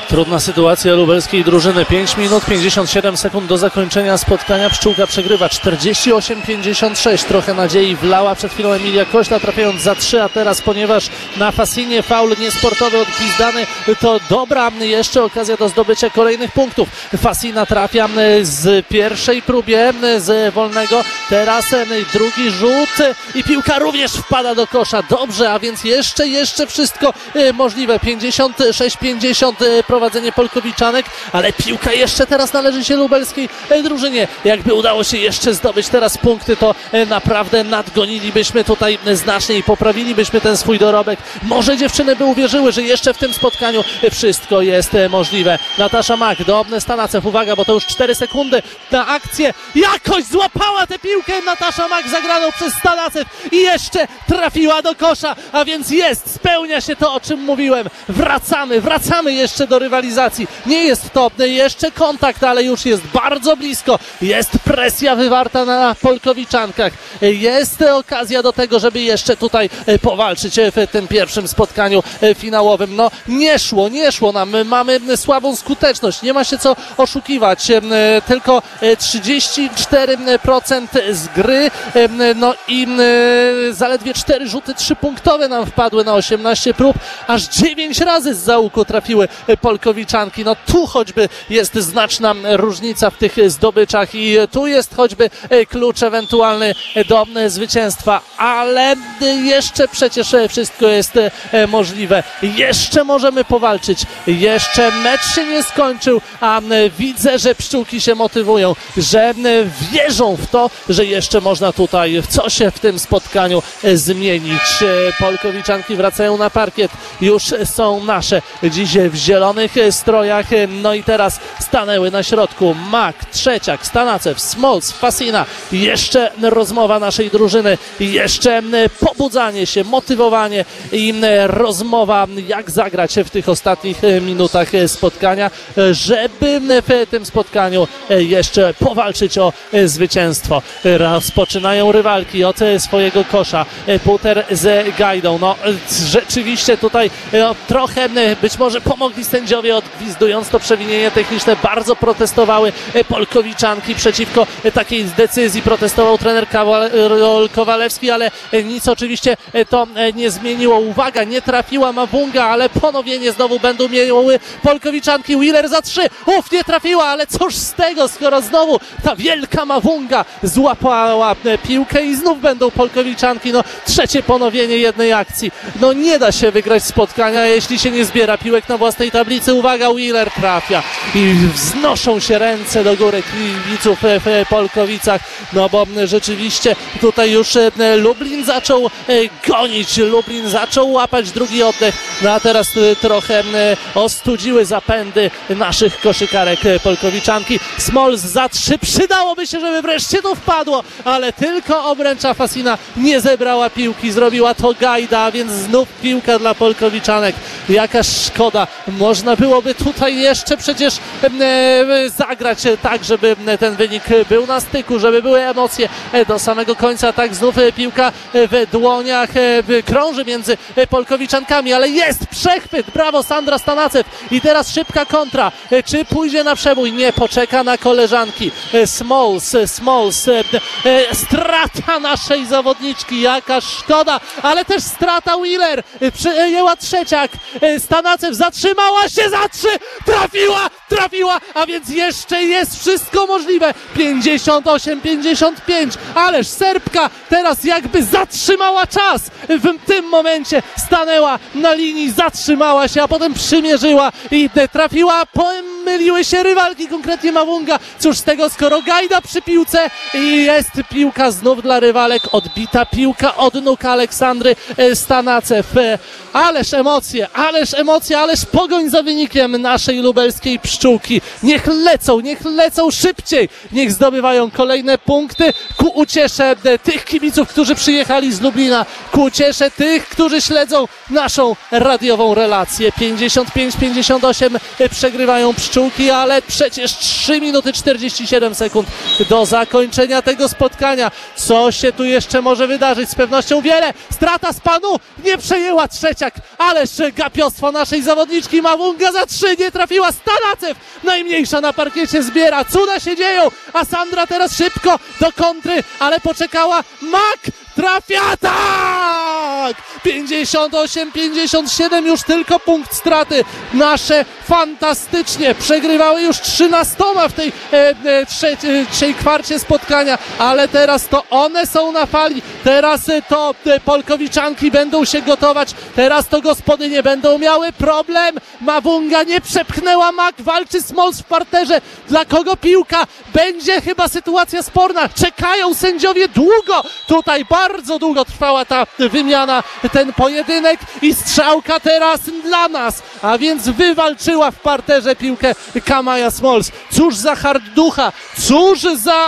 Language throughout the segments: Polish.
Trudna sytuacja lubelskiej drużyny. 5 minut 57 sekund do zakończenia spotkania. Pszczółka przegrywa 48-56. Trochę nadziei wlała przed chwilą Emilia Kośla, trafiając za 3, a teraz, ponieważ na Fasinie faul niesportowy odgwizdany, to dobra jeszcze okazja do zdobycia kolejnych punktów. Fasina trafia z pierwszej próbie z wolnego. Teraz drugi rzut i piłka również wpada do kosza. Dobrze, a więc jeszcze wszystko możliwe. 56-50 prowadzenie Polkowiczanek, ale piłka jeszcze teraz należy się lubelskiej drużynie. Jakby udało się jeszcze zdobyć teraz punkty, to naprawdę nadgonilibyśmy tutaj znacznie i poprawilibyśmy ten swój dorobek. Może dziewczyny by uwierzyły, że jeszcze w tym spotkaniu wszystko jest możliwe. Natasza Mak do Stanacew. Uwaga, bo to już 4 sekundy na akcję. Jakoś złapała tę piłkę Natasza Mak, zagraną przez Stanacew i jeszcze trafiła do kosza, a więc spełnia się to, o czym mówiłem. Wracamy jeszcze do rywalizacji. Nie jest to jeszcze kontakt, ale już jest bardzo blisko. Jest presja wywarta na Polkowiczankach. Jest okazja do tego, żeby jeszcze tutaj powalczyć w tym pierwszym spotkaniu finałowym. No nie szło nam. Mamy słabą skuteczność. Nie ma się co oszukiwać. Tylko 34% z gry. No i zaledwie 4 rzuty 3-punktowe nam wpadły na 18 prób. Aż 9 razy z załuku trafiły Polkowiczanki. No tu choćby jest znaczna różnica w tych zdobyczach i tu jest choćby klucz ewentualny do zwycięstwa, ale jeszcze przecież wszystko jest możliwe. Jeszcze możemy powalczyć. Jeszcze mecz się nie skończył, a widzę, że pszczółki się motywują, że wierzą w to, że jeszcze można tutaj coś w tym spotkaniu zmienić. Polkowiczanki wracają na parkiet. Już są nasze. Dziś w zielonych strojach. No i teraz stanęły na środku Mak, Trzeciak, Stanacew, Smols, Fasina. Jeszcze rozmowa naszej drużyny. Jeszcze pobudzanie się, motywowanie i rozmowa, jak zagrać w tych ostatnich minutach spotkania, żeby w tym spotkaniu jeszcze powalczyć o zwycięstwo. Rozpoczynają rywalki od swojego kosza. Puter z Gajdą. No rzeczywiście tutaj trochę być może pomogli sędziowie, odgwizdując to przewinienie techniczne. Bardzo protestowały Polkowiczanki przeciwko takiej decyzji. Protestował trener Kowalewski, ale nic oczywiście to nie zmieniło. Uwaga, nie trafiła Mawunga, ale ponowienie znowu będą miały Polkowiczanki. Wheeler za 3. Nie trafiła, ale cóż z tego, skoro znowu ta wielka Mawunga złapała piłkę i znów będą Polkowiczanki. No trzecie ponowienie jednej akcji. No nie da się wygrać spotkania, jeśli się nie zbiera piłek na własnej tablicy. Uwaga, Wheeler trafia i wznoszą się ręce do góry kibiców w Polkowicach, no bo rzeczywiście tutaj już Lublin zaczął gonić, Lublin zaczął łapać drugi oddech, no a teraz trochę ostudziły zapędy naszych koszykarek Polkowiczanki. Smols za 3, przydałoby się, żeby wreszcie to wpadło, ale tylko obręcza Fasina nie zebrała piłki, zrobiła to Gajda, a więc znów piłka dla Polkowiczanek. Jaka szkoda, można byłoby tutaj jeszcze przecież zagrać tak, żeby ten wynik był na styku, żeby były emocje do samego końca. Tak znów piłka w dłoniach krąży między Polkowiczankami, ale jest przechwyt, brawo Sandra Stanacew i teraz szybka kontra, czy pójdzie na przebój? Nie, poczeka na koleżanki. Smols, strata naszej zawodniczki, jaka szkoda, ale też strata. Wheeler przejęła Trzeciak, Stanacew zatrzymała się za 3, trafiła, a więc jeszcze jest wszystko możliwe. 58-55, ależ Serbka teraz jakby zatrzymała czas. W tym momencie stanęła na linii, zatrzymała się, a potem przymierzyła i trafiła. Pomyliły się rywalki, konkretnie Mawunga. Cóż z tego, skoro Gajda przy piłce i jest piłka znów dla rywalek. Odbita piłka od nóg Aleksandry Stanacew. Ależ emocje, ależ pogoń za wynikiem naszej lubelskiej pszczółki. pszczółki. Niech lecą szybciej. Niech zdobywają kolejne punkty ku uciesze tych kibiców, którzy przyjechali z Lublina, ku uciesze tych, którzy śledzą naszą radiową relację. 55-58 przegrywają pszczółki, ale przecież 3 minuty 47 sekund do zakończenia tego spotkania. Co się tu jeszcze może wydarzyć? Z pewnością wiele. Strata z panu, nie przejęła Trzeciak, ależ gapiostwo naszej zawodniczki. Mawunga za 3, nie trafiła. Stanacew, najmniejsza na parkiecie, zbiera. Cuda się dzieją, a Sandra teraz szybko do kontry, ale poczekała. Mak trafia, tak! 58-57, już tylko punkt straty. Nasze fantastycznie przegrywały już 13 w tej trzeciej kwarcie spotkania, ale teraz to one są na fali, teraz to Polkowiczanki będą się gotować, teraz to gospodynie będą miały problem. Mawunga nie przepchnęła Mak, walczy Smols w parterze. Dla kogo piłka? Będzie chyba sytuacja sporna. Czekają sędziowie długo. Tutaj bardzo długo trwała ta wymiana, ten pojedynek i strzałka teraz dla nas, a więc wywalczyła w parterze piłkę Kamaja Smols. Cóż za hardducha, cóż za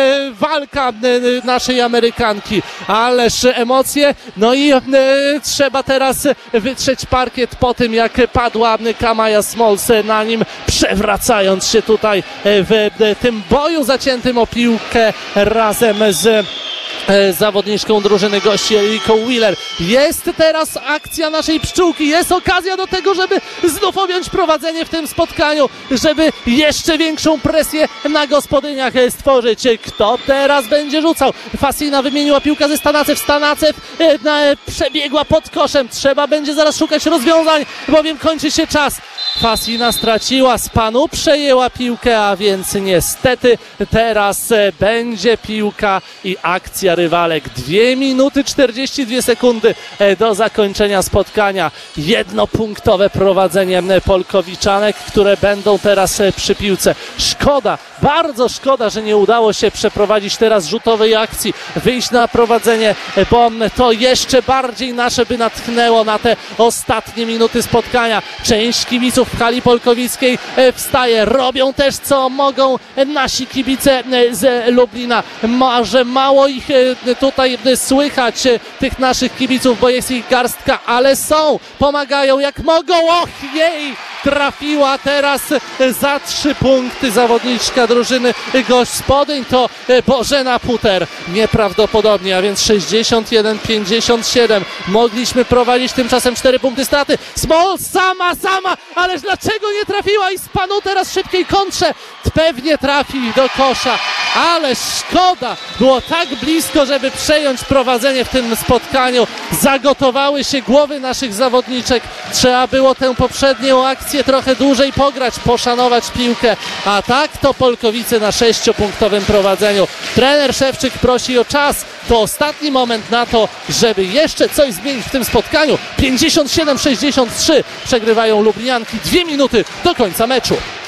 walka naszej Amerykanki, ależ emocje, no i trzeba teraz wytrzeć parkiet po tym, jak padła Kamaja Smols na nim, przewracając się tutaj w tym boju zaciętym o piłkę razem z zawodniczką drużyny gości Eriką Wheeler. Jest teraz akcja naszej pszczółki, jest okazja do tego, żeby znów objąć prowadzenie w tym spotkaniu, żeby jeszcze większą presję na gospodyniach stworzyć. Kto teraz będzie rzucał? Fasina wymieniła piłkę ze Stanacew. Stanacew przebiegła pod koszem. Trzeba będzie zaraz szukać rozwiązań, bowiem kończy się czas. Fasina straciła, z panu przejęła piłkę, a więc niestety teraz będzie piłka i akcja rywalek. 2 minuty 42 sekundy do zakończenia spotkania. Jednopunktowe prowadzenie Polkowiczanek, które będą teraz przy piłce. Szkoda, bardzo szkoda, że nie udało się przeprowadzić teraz rzutowej akcji, wyjść na prowadzenie, bo to jeszcze bardziej nasze by natchnęło na te ostatnie minuty spotkania. Część kibiców w hali polkowickiej wstaje, robią też co mogą nasi kibice z Lublina. Może mało ich tutaj słychać, tych naszych kibiców, bo jest ich garstka, ale są, pomagają jak mogą. Och jej, trafiła teraz za 3 punkty zawodniczka drużyny gospodyń, to Bożena Puter. Nieprawdopodobnie, a więc 61-57. Mogliśmy prowadzić, tymczasem 4 punkty straty. Small sama, ależ dlaczego nie trafiła i z panu teraz szybkiej kontrze pewnie trafi do kosza, ale szkoda, było tak blisko, żeby przejąć prowadzenie w tym spotkaniu. Zagotowały się głowy naszych zawodniczek, trzeba było tę poprzednią akcję trochę dłużej pograć, poszanować piłkę, a tak to Polkowice na 6-punktowym prowadzeniu. Trener Szewczyk prosi o czas, to ostatni moment na to, żeby jeszcze coś zmienić w tym spotkaniu. 57-63 przegrywają Lublinianki, 2 minuty do końca meczu.